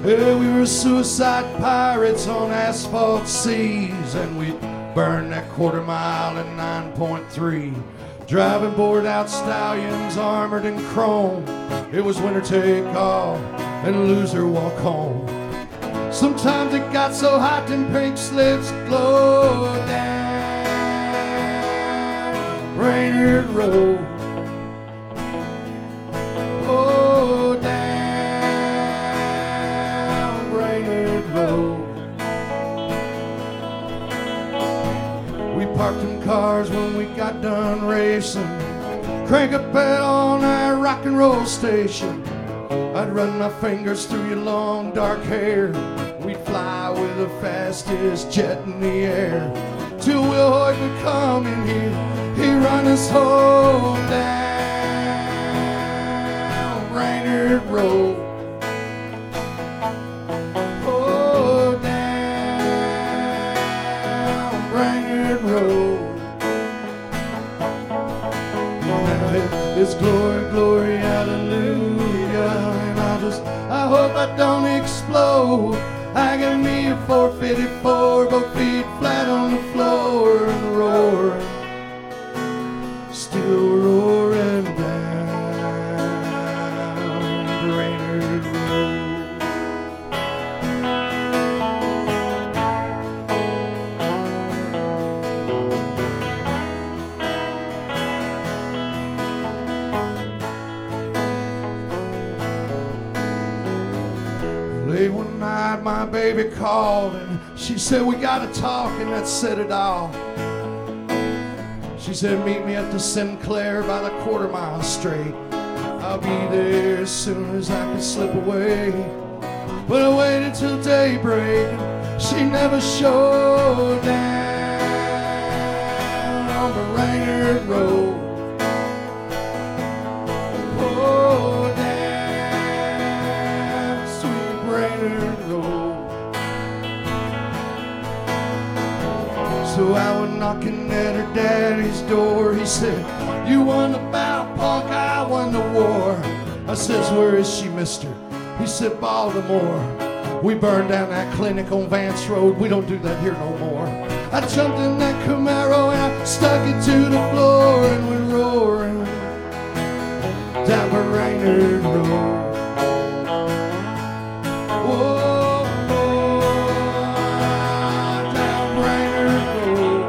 Well, we were suicide pirates on asphalt seas, and we burned that quarter mile in 9.3. Driving bored out stallions armored in chrome. It was winner take all and loser walk home. Sometimes it got so hot them pink slips glowed down Brainerd Road. Oh, down Brainerd Road. We parked them cars when we got done racing. Crank a bed on that rock and roll station. I'd run my fingers through your long dark hair. We'd fly with the fastest jet in the air. Till Will Hoyt would come in here. He'd run us home down Brainerd Road. Oh, down Brainerd Road. Now it's glory, glory, hallelujah. And I hope I don't explode. I got me a 454, both feet flat on the floor, and roaring, still roaring down Brainerd Road. Late one night my baby called and she said, we gotta talk, and that said it all. She said, meet me at the Sinclair by the quarter mile straight. I'll be there as soon as I can slip away. But I waited till daybreak, she never showed down on the Brainerd Road. Oh, down sweet Brainerd Road. So I went knocking at her daddy's door. He said, you won the battle, punk, I won the war. I says, where is she, mister? He said, Baltimore. We burned down that clinic on Vance Road. We don't do that here no more. I jumped in that Camaro and I stuck it to the floor, and we're roaring down Brainerd Road. Whoa, down Brainerd Road.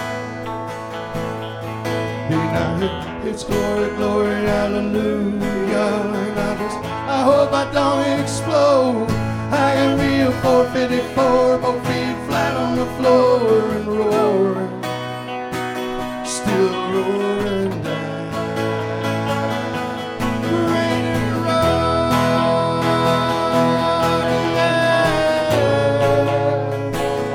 It's glory, glory, hallelujah. And I hope I don't explode. I can be a 454, both feet flat on the floor, and roaring, still roaring down.